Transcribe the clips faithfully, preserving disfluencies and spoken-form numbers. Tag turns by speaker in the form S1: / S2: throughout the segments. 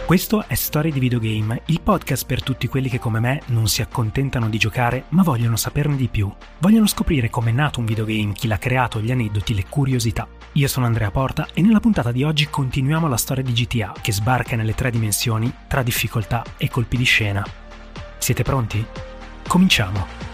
S1: Questo è Storie di Videogame, il podcast per tutti quelli che come me non si accontentano di giocare ma vogliono saperne di più. Vogliono scoprire com'è nato un videogame, chi l'ha creato, gli aneddoti, le curiosità. Io sono Andrea Porta e nella puntata di oggi continuiamo la storia di G T A che sbarca nelle tre dimensioni tra difficoltà e colpi di scena. Siete pronti? Cominciamo!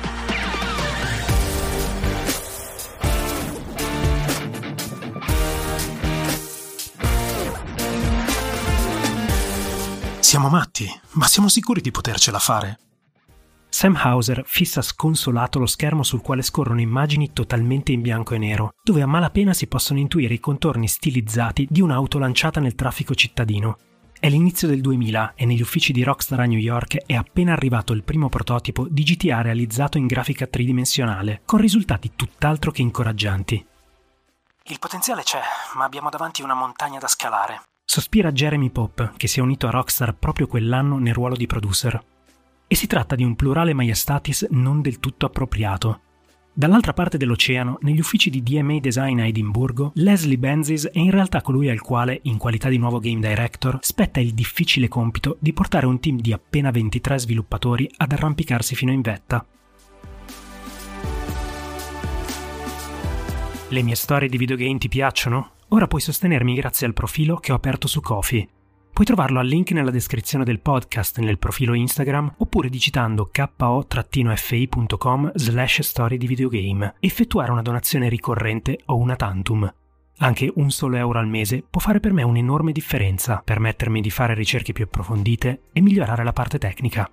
S1: Siamo matti, ma siamo sicuri di potercela fare? Sam Houser fissa sconsolato lo schermo sul quale scorrono immagini totalmente in bianco e nero, dove a malapena si possono intuire i contorni stilizzati di un'auto lanciata nel traffico cittadino. È l'inizio del duemila e negli uffici di Rockstar a New York è appena arrivato il primo prototipo di G T A realizzato in grafica tridimensionale, con risultati tutt'altro che incoraggianti. Il potenziale c'è, ma abbiamo davanti una montagna da scalare. Sospira Jeremy Pope, che si è unito a Rockstar proprio quell'anno nel ruolo di producer. E si tratta di un plurale maiestatis non del tutto appropriato. Dall'altra parte dell'oceano, negli uffici di D M A Design a Edimburgo, Leslie Benzies è in realtà colui al quale, in qualità di nuovo game director, spetta il difficile compito di portare un team di appena ventitré sviluppatori ad arrampicarsi fino in vetta. Le mie storie di videogame ti piacciono? Ora puoi sostenermi grazie al profilo che ho aperto su Ko-fi. Puoi trovarlo al link nella descrizione del podcast nel profilo Instagram oppure digitando ko-fi.com slash storie di videogame e effettuare una donazione ricorrente o una tantum. Anche un solo euro al mese può fare per me un'enorme differenza, permettermi di fare ricerche più approfondite e migliorare la parte tecnica.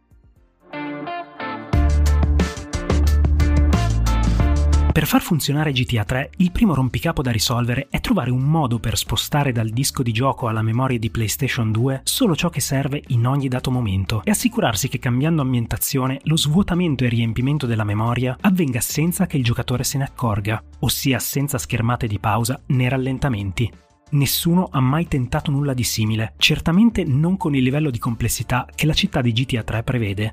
S1: Per far funzionare G T A tre, il primo rompicapo da risolvere è trovare un modo per spostare dal disco di gioco alla memoria di PlayStation due solo ciò che serve in ogni dato momento e assicurarsi che cambiando ambientazione lo svuotamento e il riempimento della memoria avvenga senza che il giocatore se ne accorga, ossia senza schermate di pausa né rallentamenti. Nessuno ha mai tentato nulla di simile, certamente non con il livello di complessità che la città di G T A tre prevede.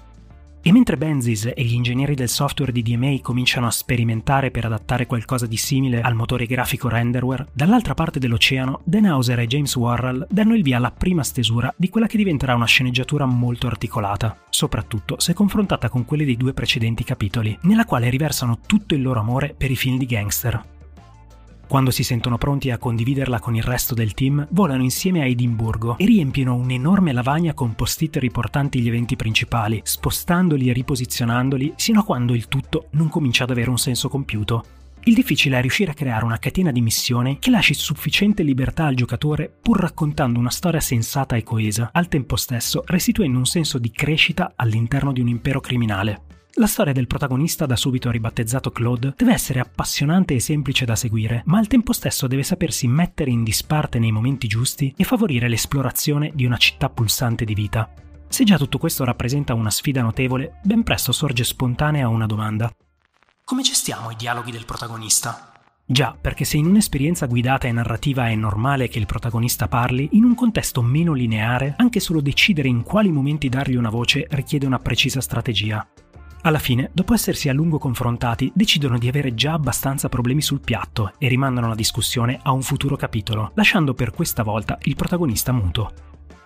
S1: E mentre Benzies e gli ingegneri del software di D M A cominciano a sperimentare per adattare qualcosa di simile al motore grafico renderware, dall'altra parte dell'oceano Dan Houser e James Worrell danno il via alla prima stesura di quella che diventerà una sceneggiatura molto articolata, soprattutto se confrontata con quelle dei due precedenti capitoli, nella quale riversano tutto il loro amore per i film di gangster. Quando si sentono pronti a condividerla con il resto del team, volano insieme a Edimburgo e riempiono un'enorme lavagna con post-it riportanti gli eventi principali, spostandoli e riposizionandoli sino a quando il tutto non comincia ad avere un senso compiuto. Il difficile è riuscire a creare una catena di missioni che lasci sufficiente libertà al giocatore pur raccontando una storia sensata e coesa, al tempo stesso restituendo un senso di crescita all'interno di un impero criminale. La storia del protagonista, da subito ribattezzato Claude, deve essere appassionante e semplice da seguire, ma al tempo stesso deve sapersi mettere in disparte nei momenti giusti e favorire l'esplorazione di una città pulsante di vita. Se già tutto questo rappresenta una sfida notevole, ben presto sorge spontanea una domanda. Come gestiamo i dialoghi del protagonista? Già, perché se in un'esperienza guidata e narrativa è normale che il protagonista parli, in un contesto meno lineare, anche solo decidere in quali momenti dargli una voce richiede una precisa strategia. Alla fine, dopo essersi a lungo confrontati, decidono di avere già abbastanza problemi sul piatto e rimandano la discussione a un futuro capitolo, lasciando per questa volta il protagonista muto.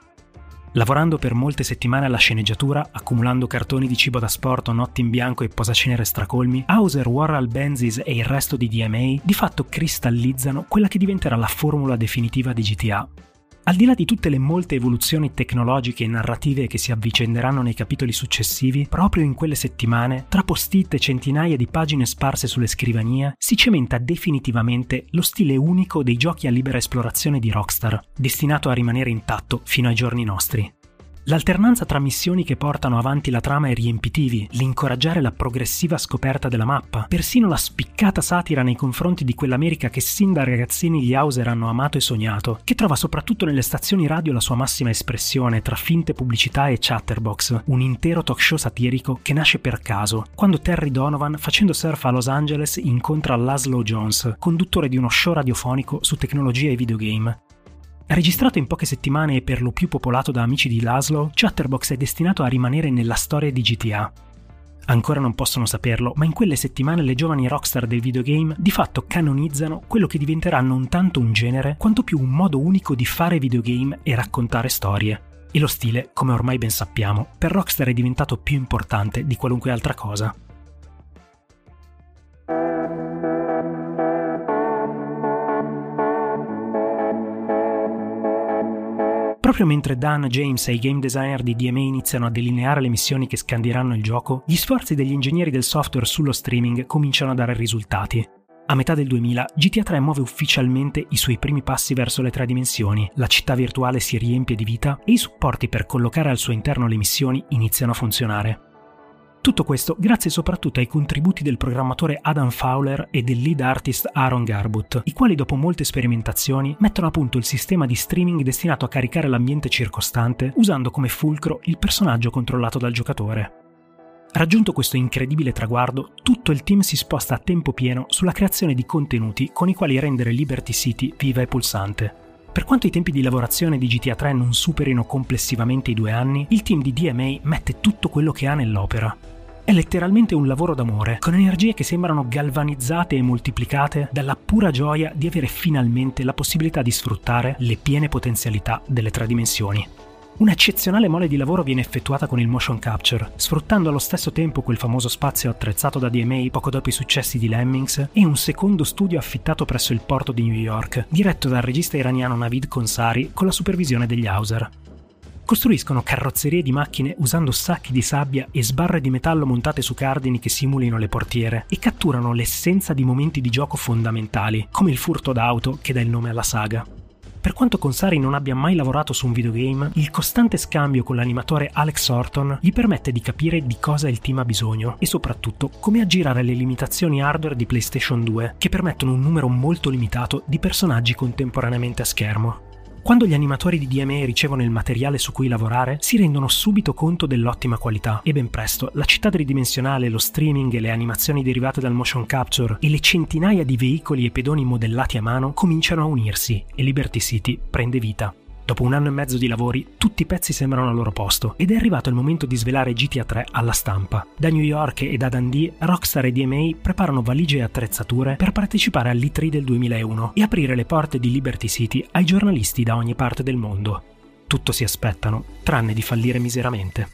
S1: Lavorando per molte settimane alla sceneggiatura, accumulando cartoni di cibo da sport, notti in bianco e posacenere stracolmi, Houser, Worrell, Benzies e il resto di D M A di fatto cristallizzano quella che diventerà la formula definitiva di G T A. Al di là di tutte le molte evoluzioni tecnologiche e narrative che si avvicenderanno nei capitoli successivi, proprio in quelle settimane, tra post-it e centinaia di pagine sparse sulle scrivanie, si cementa definitivamente lo stile unico dei giochi a libera esplorazione di Rockstar, destinato a rimanere intatto fino ai giorni nostri. L'alternanza tra missioni che portano avanti la trama e riempitivi, l'incoraggiare la progressiva scoperta della mappa, persino la spiccata satira nei confronti di quell'America che sin da ragazzini gli Houser hanno amato e sognato, che trova soprattutto nelle stazioni radio la sua massima espressione tra finte pubblicità e chatterbox, un intero talk show satirico che nasce per caso, quando Terry Donovan, facendo surf a Los Angeles, incontra Laszlo Jones, conduttore di uno show radiofonico su tecnologia e videogame. Registrato in poche settimane e per lo più popolato da amici di Laszlo, Chatterbox è destinato a rimanere nella storia di G T A. Ancora non possono saperlo, ma in quelle settimane le giovani rockstar del videogame di fatto canonizzano quello che diventerà non tanto un genere, quanto più un modo unico di fare videogame e raccontare storie. E lo stile, come ormai ben sappiamo, per Rockstar è diventato più importante di qualunque altra cosa. Proprio mentre Dan, James e i game designer di D M A iniziano a delineare le missioni che scandiranno il gioco, gli sforzi degli ingegneri del software sullo streaming cominciano a dare risultati. A metà del duemila, G T A tre muove ufficialmente i suoi primi passi verso le tre dimensioni, la città virtuale si riempie di vita e i supporti per collocare al suo interno le missioni iniziano a funzionare. Tutto questo grazie soprattutto ai contributi del programmatore Adam Fowler e del lead artist Aaron Garbutt, i quali dopo molte sperimentazioni mettono a punto il sistema di streaming destinato a caricare l'ambiente circostante usando come fulcro il personaggio controllato dal giocatore. Raggiunto questo incredibile traguardo, tutto il team si sposta a tempo pieno sulla creazione di contenuti con i quali rendere Liberty City viva e pulsante. Per quanto i tempi di lavorazione di G T A tre non superino complessivamente i due anni, il team di D M A mette tutto quello che ha nell'opera. È letteralmente un lavoro d'amore, con energie che sembrano galvanizzate e moltiplicate dalla pura gioia di avere finalmente la possibilità di sfruttare le piene potenzialità delle tre dimensioni. Un'eccezionale mole di lavoro viene effettuata con il motion capture, sfruttando allo stesso tempo quel famoso spazio attrezzato da D M A poco dopo i successi di Lemmings e un secondo studio affittato presso il porto di New York, diretto dal regista iraniano Navid Khonsari con la supervisione degli Hauser. Costruiscono carrozzerie di macchine usando sacchi di sabbia e sbarre di metallo montate su cardini che simulino le portiere e catturano l'essenza di momenti di gioco fondamentali, come il furto d'auto che dà il nome alla saga. Per quanto Khonsari non abbia mai lavorato su un videogame, il costante scambio con l'animatore Alex Horton gli permette di capire di cosa il team ha bisogno e soprattutto come aggirare le limitazioni hardware di PlayStation due, che permettono un numero molto limitato di personaggi contemporaneamente a schermo. Quando gli animatori di D M A ricevono il materiale su cui lavorare, si rendono subito conto dell'ottima qualità e ben presto la città tridimensionale, lo streaming e le animazioni derivate dal motion capture e le centinaia di veicoli e pedoni modellati a mano cominciano a unirsi e Liberty City prende vita. Dopo un anno e mezzo di lavori, tutti i pezzi sembrano al loro posto ed è arrivato il momento di svelare G T A tre alla stampa. Da New York e da Dundee, Rockstar e D M A preparano valigie e attrezzature per partecipare all'E tre del duemilauno e aprire le porte di Liberty City ai giornalisti da ogni parte del mondo. Tutto si aspettano, tranne di fallire miseramente.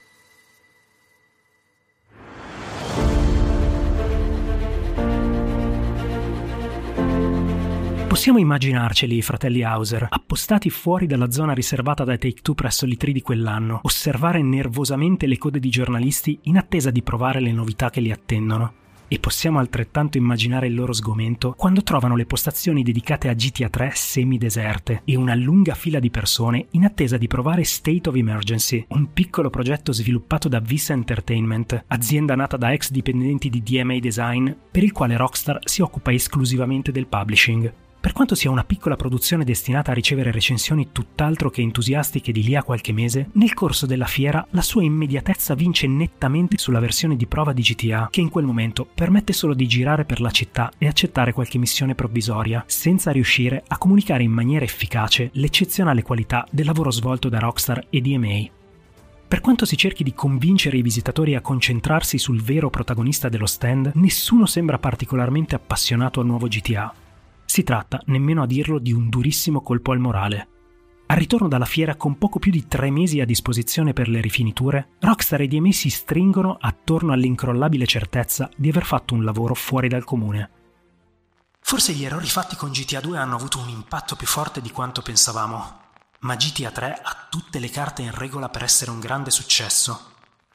S1: Possiamo immaginarceli i fratelli Hauser, appostati fuori dalla zona riservata da Take-Two presso l'E tre di quell'anno, osservare nervosamente le code di giornalisti in attesa di provare le novità che li attendono. E possiamo altrettanto immaginare il loro sgomento quando trovano le postazioni dedicate a G T A tre semideserte e una lunga fila di persone in attesa di provare State of Emergency, un piccolo progetto sviluppato da Visa Entertainment, azienda nata da ex dipendenti di D M A Design, per il quale Rockstar si occupa esclusivamente del publishing. Per quanto sia una piccola produzione destinata a ricevere recensioni tutt'altro che entusiastiche di lì a qualche mese, nel corso della fiera la sua immediatezza vince nettamente sulla versione di prova di G T A, che in quel momento permette solo di girare per la città e accettare qualche missione provvisoria, senza riuscire a comunicare in maniera efficace l'eccezionale qualità del lavoro svolto da Rockstar e D M A. Per quanto si cerchi di convincere i visitatori a concentrarsi sul vero protagonista dello stand, nessuno sembra particolarmente appassionato al nuovo G T A. Si tratta, nemmeno a dirlo, di un durissimo colpo al morale. Al ritorno dalla fiera, con poco più di tre mesi a disposizione per le rifiniture, Rockstar e D M A si stringono attorno all'incrollabile certezza di aver fatto un lavoro fuori dal comune. Forse gli errori fatti con G T A due hanno avuto un impatto più forte di quanto pensavamo, ma G T A tre ha tutte le carte in regola per essere un grande successo.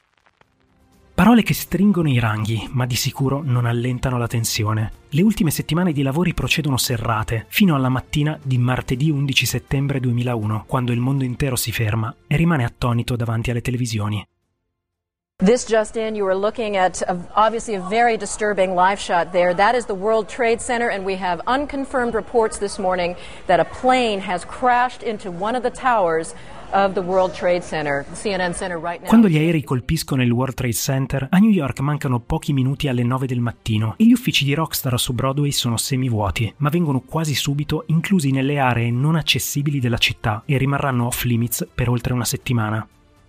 S1: Parole che stringono i ranghi, ma di sicuro non allentano la tensione. Le ultime settimane di lavori procedono serrate, fino alla mattina di martedì undici settembre duemilauno, quando il mondo intero si ferma e rimane attonito davanti alle televisioni.
S2: This just in, you are looking at a, obviously a very disturbing live shot there. That is the World Trade Center, and we have unconfirmed reports this morning that a plane has crashed into one of the towers of the World Trade Center. C N N Center right now.
S1: Quando gli aerei colpiscono il World Trade Center, a New York mancano pochi minuti alle nove del mattino e gli uffici di Rockstar su Broadway sono semivuoti, ma vengono quasi subito inclusi nelle aree non accessibili della città e rimarranno off limits per oltre una settimana.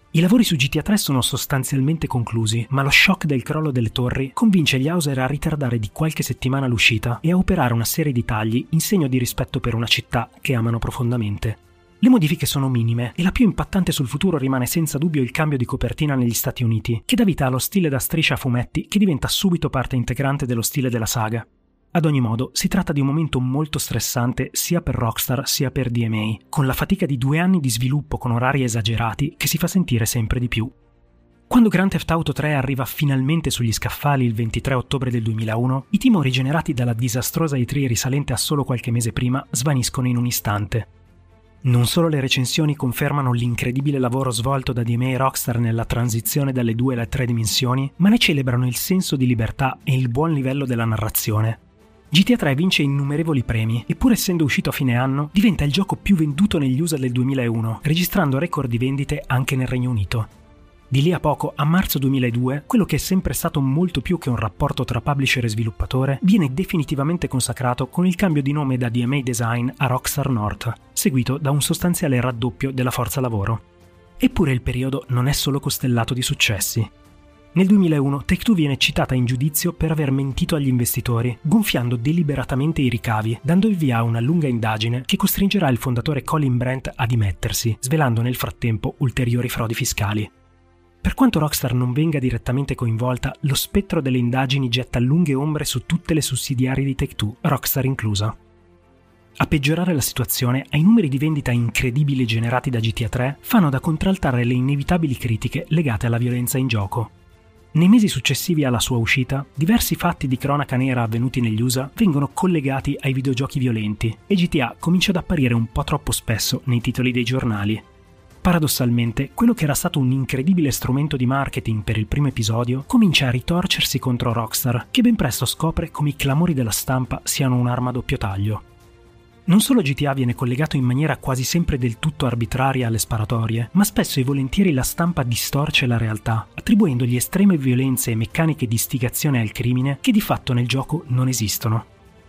S1: I lavori su G T A tre sono sostanzialmente conclusi, ma lo shock del crollo delle torri convince gli Hauser a ritardare di qualche settimana l'uscita e a operare una serie di tagli in segno di rispetto per una città che amano profondamente. Le modifiche sono minime e la più impattante sul futuro rimane senza dubbio il cambio di copertina negli Stati Uniti, che dà vita allo stile da striscia a fumetti che diventa subito parte integrante dello stile della saga. Ad ogni modo, si tratta di un momento molto stressante sia per Rockstar sia per D M A, con la fatica di due anni di sviluppo con orari esagerati che si fa sentire sempre di più. Quando Grand Theft Auto tre arriva finalmente sugli scaffali il ventitré ottobre del duemilauno, i timori generati dalla disastrosa E tre risalente a solo qualche mese prima svaniscono in un istante. Non solo le recensioni confermano l'incredibile lavoro svolto da D M A e Rockstar nella transizione dalle due alle tre dimensioni, ma ne celebrano il senso di libertà e il buon livello della narrazione. G T A tre vince innumerevoli premi e pur essendo uscito a fine anno diventa il gioco più venduto negli U S A del duemilauno, registrando record di vendite anche nel Regno Unito. Di lì a poco, a marzo duemiladue, quello che è sempre stato molto più che un rapporto tra publisher e sviluppatore viene definitivamente consacrato con il cambio di nome da D M A Design a Rockstar North, seguito da un sostanziale raddoppio della forza lavoro. Eppure il periodo non è solo costellato di successi. Nel duemilauno Take-Two viene citata in giudizio per aver mentito agli investitori, gonfiando deliberatamente i ricavi, dando il via a una lunga indagine che costringerà il fondatore Colin Brent a dimettersi, svelando nel frattempo ulteriori frodi fiscali. Per quanto Rockstar non venga direttamente coinvolta, lo spettro delle indagini getta lunghe ombre su tutte le sussidiarie di Take-Two, Rockstar inclusa. A peggiorare la situazione, ai numeri di vendita incredibili generati da G T A tre fanno da contraltare le inevitabili critiche legate alla violenza in gioco. Nei mesi successivi alla sua uscita, diversi fatti di cronaca nera avvenuti negli U S A vengono collegati ai videogiochi violenti e G T A comincia ad apparire un po' troppo spesso nei titoli dei giornali. Paradossalmente, quello che era stato un incredibile strumento di marketing per il primo episodio comincia a ritorcersi contro Rockstar, che ben presto scopre come i clamori della stampa siano un'arma a doppio taglio. Non solo G T A viene collegato in maniera quasi sempre del tutto arbitraria alle sparatorie, ma spesso e volentieri la stampa distorce la realtà, attribuendogli estreme violenze e meccaniche di istigazione al crimine che di fatto nel gioco non esistono.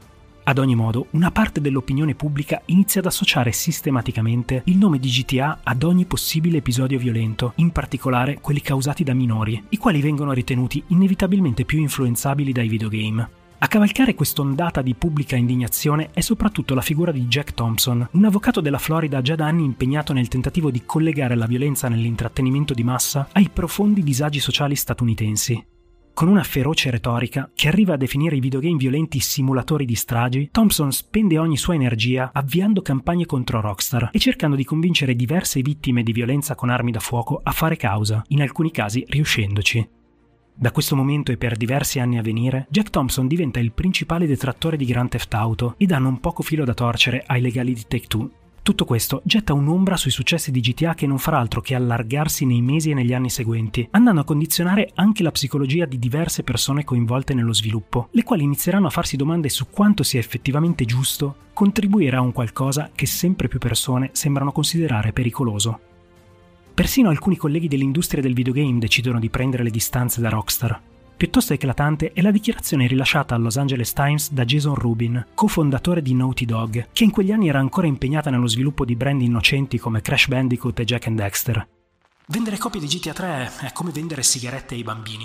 S1: Ad ogni modo, una parte dell'opinione pubblica inizia ad associare sistematicamente il nome di G T A ad ogni possibile episodio violento, in particolare quelli causati da minori, i quali vengono ritenuti inevitabilmente più influenzabili dai videogame. A cavalcare quest'ondata di pubblica indignazione è soprattutto la figura di Jack Thompson, un avvocato della Florida già da anni impegnato nel tentativo di collegare la violenza nell'intrattenimento di massa ai profondi disagi sociali statunitensi. Con una feroce retorica che arriva a definire i videogame violenti simulatori di stragi, Thompson spende ogni sua energia avviando campagne contro Rockstar e cercando di convincere diverse vittime di violenza con armi da fuoco a fare causa, in alcuni casi riuscendoci. Da questo momento e per diversi anni a venire, Jack Thompson diventa il principale detrattore di Grand Theft Auto e dà non poco filo da torcere ai legali di Take-Two. Tutto questo getta un'ombra sui successi di G T A che non farà altro che allargarsi nei mesi e negli anni seguenti, andando a condizionare anche la psicologia di diverse persone coinvolte nello sviluppo, le quali inizieranno a farsi domande su quanto sia effettivamente giusto contribuire a un qualcosa che sempre più persone sembrano considerare pericoloso. Persino alcuni colleghi dell'industria del videogame decidono di prendere le distanze da Rockstar. Piuttosto eclatante è la dichiarazione rilasciata al Los Angeles Times da Jason Rubin, cofondatore di Naughty Dog, che in quegli anni era ancora impegnata nello sviluppo di brand innocenti come Crash Bandicoot e Jak and Daxter. Vendere copie di G T A tre è come vendere sigarette ai bambini.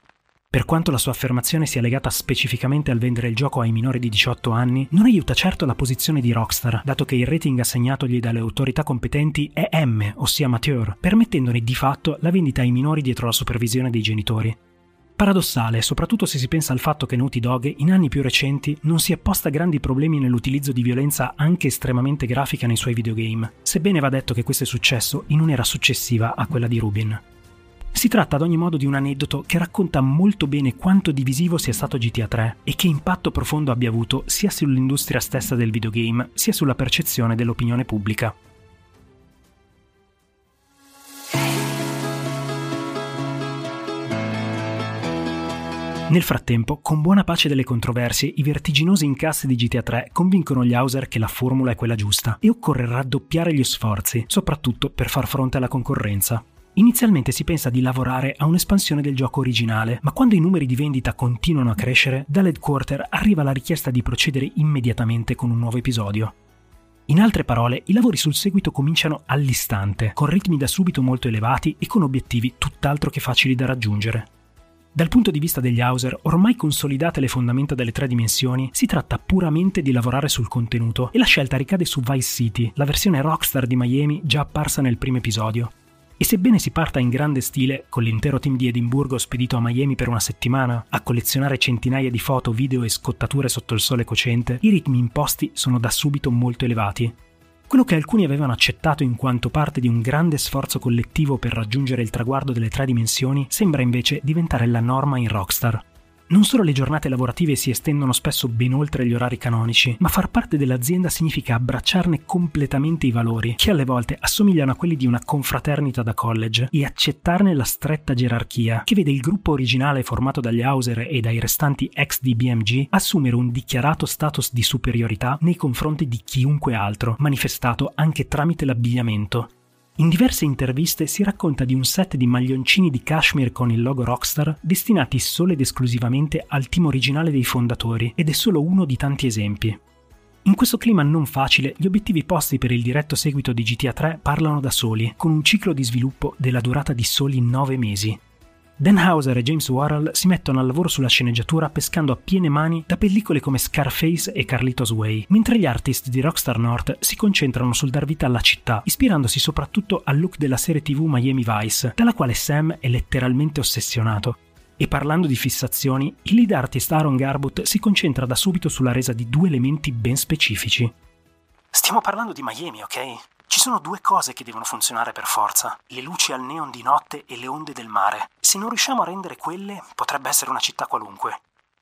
S1: Per quanto la sua affermazione sia legata specificamente al vendere il gioco ai minori di diciotto anni, non aiuta certo la posizione di Rockstar, dato che il rating assegnatogli dalle autorità competenti è M, ossia mature, permettendone di fatto la vendita ai minori dietro la supervisione dei genitori. Paradossale, soprattutto se si pensa al fatto che Naughty Dog, in anni più recenti, non si è posta grandi problemi nell'utilizzo di violenza anche estremamente grafica nei suoi videogame, sebbene va detto che questo è successo in un'era successiva a quella di Rubin. Si tratta ad ogni modo di un aneddoto che racconta molto bene quanto divisivo sia stato G T A tre e che impatto profondo abbia avuto sia sull'industria stessa del videogame, sia sulla percezione dell'opinione pubblica. Nel frattempo, con buona pace delle controversie, i vertiginosi incassi di G T A tre convincono gli Hauser che la formula è quella giusta e occorre raddoppiare gli sforzi, soprattutto per far fronte alla concorrenza. Inizialmente si pensa di lavorare a un'espansione del gioco originale, ma quando i numeri di vendita continuano a crescere, dall'headquarter arriva la richiesta di procedere immediatamente con un nuovo episodio. In altre parole, i lavori sul seguito cominciano all'istante, con ritmi da subito molto elevati e con obiettivi tutt'altro che facili da raggiungere. Dal punto di vista degli Hauser, ormai consolidate le fondamenta delle tre dimensioni, si tratta puramente di lavorare sul contenuto e la scelta ricade su Vice City, la versione rockstar di Miami già apparsa nel primo episodio. E sebbene si parta in grande stile, con l'intero team di Edimburgo spedito a Miami per una settimana, a collezionare centinaia di foto, video e scottature sotto il sole cocente, i ritmi imposti sono da subito molto elevati. Quello che alcuni avevano accettato in quanto parte di un grande sforzo collettivo per raggiungere il traguardo delle tre dimensioni sembra invece diventare la norma in Rockstar. Non solo le giornate lavorative si estendono spesso ben oltre gli orari canonici, ma far parte dell'azienda significa abbracciarne completamente i valori, che alle volte assomigliano a quelli di una confraternita da college, e accettarne la stretta gerarchia, che vede il gruppo originale formato dagli Hauser e dai restanti ex D B M G assumere un dichiarato status di superiorità nei confronti di chiunque altro, manifestato anche tramite l'abbigliamento. In diverse interviste si racconta di un set di maglioncini di cashmere con il logo Rockstar destinati solo ed esclusivamente al team originale dei fondatori, ed è solo uno di tanti esempi. In questo clima non facile, gli obiettivi posti per il diretto seguito di G T A tre parlano da soli, con un ciclo di sviluppo della durata di soli nove mesi. Dan Houser e James Worrell si mettono al lavoro sulla sceneggiatura pescando a piene mani da pellicole come Scarface e Carlitos Way, mentre gli artist di Rockstar North si concentrano sul dar vita alla città, ispirandosi soprattutto al look della serie tivù Miami Vice, dalla quale Sam è letteralmente ossessionato. E parlando di fissazioni, il lead artist Aaron Garbutt si concentra da subito sulla resa di due elementi ben specifici.
S3: Stiamo parlando di Miami, ok? Ci sono due cose che devono funzionare per forza: le luci al neon di notte e le onde del mare. Se non riusciamo a rendere quelle, potrebbe essere una città qualunque.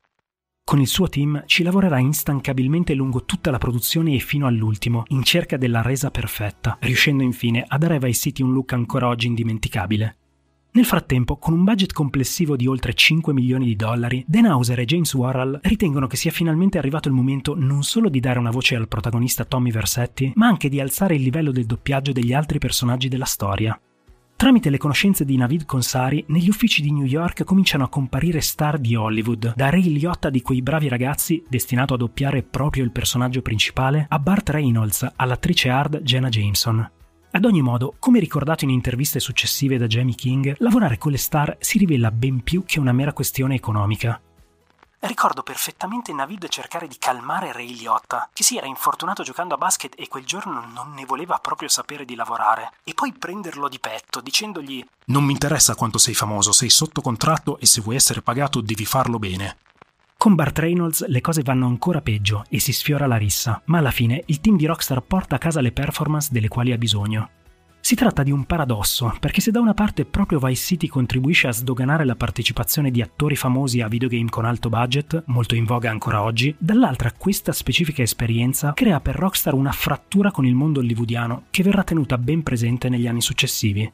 S1: Con il suo team ci lavorerà instancabilmente lungo tutta la produzione e fino all'ultimo, in cerca della resa perfetta, riuscendo infine a dare a Vice City un look ancora oggi indimenticabile. Nel frattempo, con un budget complessivo di oltre cinque milioni di dollari, Dan Houser e James Worrell ritengono che sia finalmente arrivato il momento non solo di dare una voce al protagonista Tommy Vercetti, ma anche di alzare il livello del doppiaggio degli altri personaggi della storia. Tramite le conoscenze di Navid Consari, negli uffici di New York cominciano a comparire star di Hollywood, da Ray Liotta di Quei bravi ragazzi, destinato a doppiare proprio il personaggio principale, a Burt Reynolds, all'attrice hard Jenna Jameson. Ad ogni modo, come ricordato in interviste successive da Jamie King, lavorare con le star si rivela ben più che una mera questione economica.
S3: Ricordo perfettamente Navid cercare di calmare Ray Liotta, che si era infortunato giocando a basket e quel giorno non ne voleva proprio sapere di lavorare, e poi prenderlo di petto dicendogli:
S4: «Non mi interessa quanto sei famoso, sei sotto contratto e se vuoi essere pagato devi farlo bene».
S1: Con Burt Reynolds le cose vanno ancora peggio e si sfiora la rissa, ma alla fine il team di Rockstar porta a casa le performance delle quali ha bisogno. Si tratta di un paradosso, perché se da una parte proprio Vice City contribuisce a sdoganare la partecipazione di attori famosi a videogame con alto budget, molto in voga ancora oggi, dall'altra questa specifica esperienza crea per Rockstar una frattura con il mondo hollywoodiano che verrà tenuta ben presente negli anni successivi.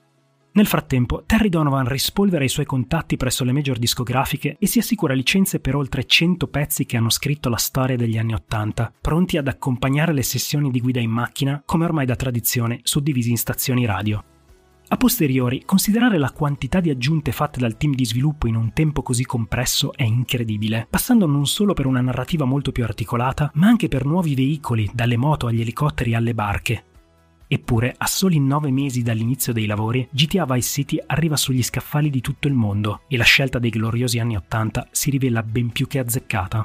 S1: Nel frattempo, Terry Donovan rispolvera i suoi contatti presso le major discografiche e si assicura licenze per oltre cento pezzi che hanno scritto la storia degli anni Ottanta, pronti ad accompagnare le sessioni di guida in macchina, come ormai da tradizione, suddivisi in stazioni radio. A posteriori, considerare la quantità di aggiunte fatte dal team di sviluppo in un tempo così compresso è incredibile, passando non solo per una narrativa molto più articolata, ma anche per nuovi veicoli, dalle moto agli elicotteri alle barche. Eppure, a soli nove mesi dall'inizio dei lavori, G T A Vice City arriva sugli scaffali di tutto il mondo e la scelta dei gloriosi anni Ottanta si rivela ben più che azzeccata.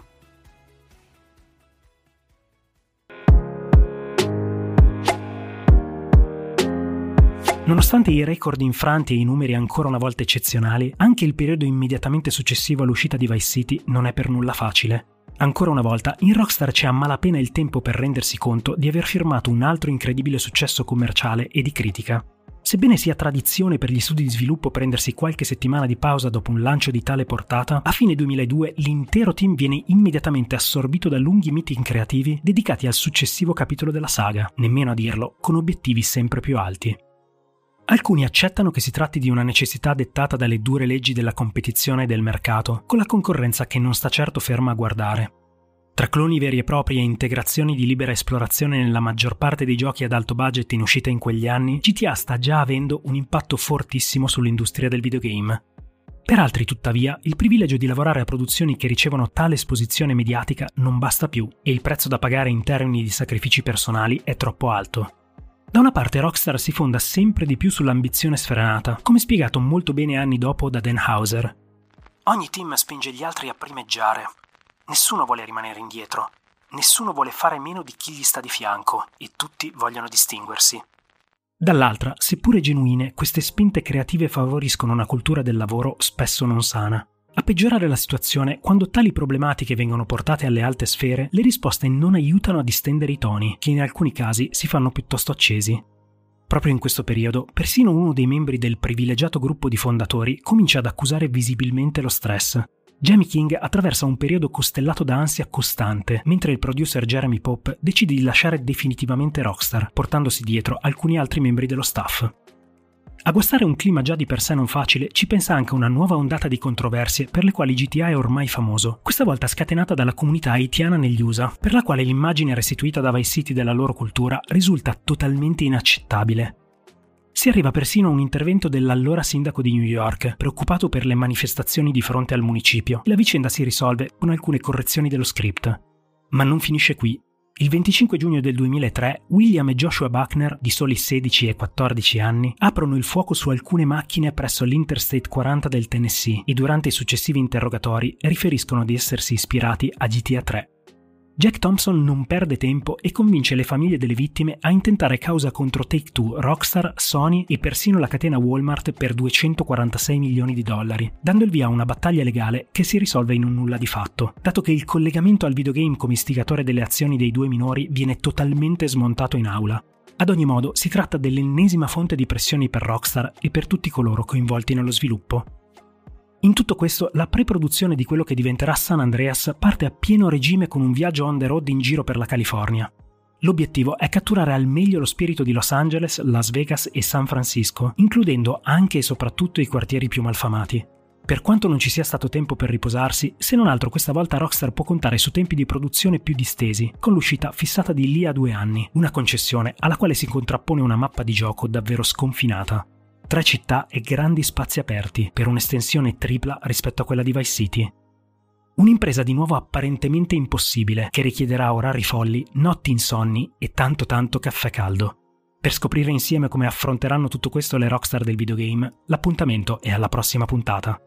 S1: Nonostante i record infranti e i numeri ancora una volta eccezionali, anche il periodo immediatamente successivo all'uscita di Vice City non è per nulla facile. Ancora una volta, in Rockstar c'è a malapena il tempo per rendersi conto di aver firmato un altro incredibile successo commerciale e di critica. Sebbene sia tradizione per gli studi di sviluppo prendersi qualche settimana di pausa dopo un lancio di tale portata, a fine duemiladue l'intero team viene immediatamente assorbito da lunghi meeting creativi dedicati al successivo capitolo della saga, nemmeno a dirlo, con obiettivi sempre più alti. Alcuni accettano che si tratti di una necessità dettata dalle dure leggi della competizione e del mercato, con la concorrenza che non sta certo ferma a guardare. Tra cloni veri e propri e integrazioni di libera esplorazione nella maggior parte dei giochi ad alto budget in uscita in quegli anni, G T A sta già avendo un impatto fortissimo sull'industria del videogame. Per altri, tuttavia, il privilegio di lavorare a produzioni che ricevono tale esposizione mediatica non basta più e il prezzo da pagare in termini di sacrifici personali è troppo alto. Da una parte Rockstar si fonda sempre di più sull'ambizione sfrenata, come spiegato molto bene anni dopo da Dan Houser.
S3: Ogni team spinge gli altri a primeggiare. Nessuno vuole rimanere indietro. Nessuno vuole fare meno di chi gli sta di fianco e tutti vogliono distinguersi.
S1: Dall'altra, seppure genuine, queste spinte creative favoriscono una cultura del lavoro spesso non sana. A peggiorare la situazione, quando tali problematiche vengono portate alle alte sfere, le risposte non aiutano a distendere i toni, che in alcuni casi si fanno piuttosto accesi. Proprio in questo periodo, persino uno dei membri del privilegiato gruppo di fondatori comincia ad accusare visibilmente lo stress. Jamie King attraversa un periodo costellato da ansia costante, mentre il producer Jeremy Pope decide di lasciare definitivamente Rockstar, portandosi dietro alcuni altri membri dello staff. A guastare un clima già di per sé non facile ci pensa anche una nuova ondata di controversie per le quali G T A è ormai famoso, questa volta scatenata dalla comunità haitiana negli U S A, per la quale l'immagine restituita da Vice City della loro cultura risulta totalmente inaccettabile. Si arriva persino a un intervento dell'allora sindaco di New York, preoccupato per le manifestazioni di fronte al municipio, e la vicenda si risolve con alcune correzioni dello script. Ma non finisce qui. Il venticinque giugno del duemilatré, William e Joshua Buckner, di soli sedici e quattordici anni, aprono il fuoco su alcune macchine presso l'Interstate quaranta del Tennessee e durante i successivi interrogatori riferiscono di essersi ispirati a G T A tre. Jack Thompson non perde tempo e convince le famiglie delle vittime a intentare causa contro Take-Two, Rockstar, Sony e persino la catena Walmart per duecentoquarantasei milioni di dollari, dando il via a una battaglia legale che si risolve in un nulla di fatto, dato che il collegamento al videogame come istigatore delle azioni dei due minori viene totalmente smontato in aula. Ad ogni modo, si tratta dell'ennesima fonte di pressioni per Rockstar e per tutti coloro coinvolti nello sviluppo. In tutto questo, la pre-produzione di quello che diventerà San Andreas parte a pieno regime con un viaggio on the road in giro per la California. L'obiettivo è catturare al meglio lo spirito di Los Angeles, Las Vegas e San Francisco, includendo anche e soprattutto i quartieri più malfamati. Per quanto non ci sia stato tempo per riposarsi, se non altro questa volta Rockstar può contare su tempi di produzione più distesi, con l'uscita fissata di lì a due anni, una concessione alla quale si contrappone una mappa di gioco davvero sconfinata. Tre città e grandi spazi aperti, per un'estensione tripla rispetto a quella di Vice City. Un'impresa di nuovo apparentemente impossibile, che richiederà orari folli, notti insonni e tanto tanto caffè caldo. Per scoprire insieme come affronteranno tutto questo le rockstar del videogame, l'appuntamento è alla prossima puntata.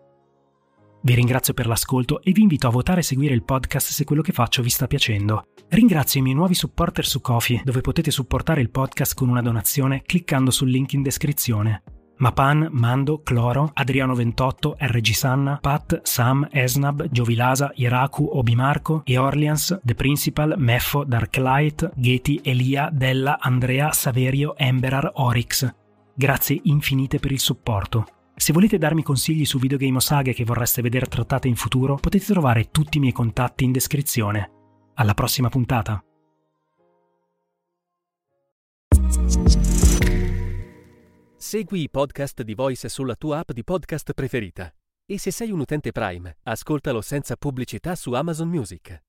S1: Vi ringrazio per l'ascolto e vi invito a votare e seguire il podcast se quello che faccio vi sta piacendo. Ringrazio i miei nuovi supporter su Ko-fi, dove potete supportare il podcast con una donazione cliccando sul link in descrizione. Mapan, Mando, Cloro, Adriano ventotto, R G Sanna, Pat, Sam, Esnab, Giovilasa, Iraku, Obimarco, e Orleans, The Principal, Meffo, Darklight, Geti, Elia, Della, Andrea, Saverio, Emberar, Oryx. Grazie infinite per il supporto. Se volete darmi consigli su videogame o saghe che vorreste vedere trattate in futuro, potete trovare tutti i miei contatti in descrizione. Alla prossima puntata!
S5: Segui i podcast di Voice sulla tua app di podcast preferita. E se sei un utente Prime, ascoltalo senza pubblicità su Amazon Music.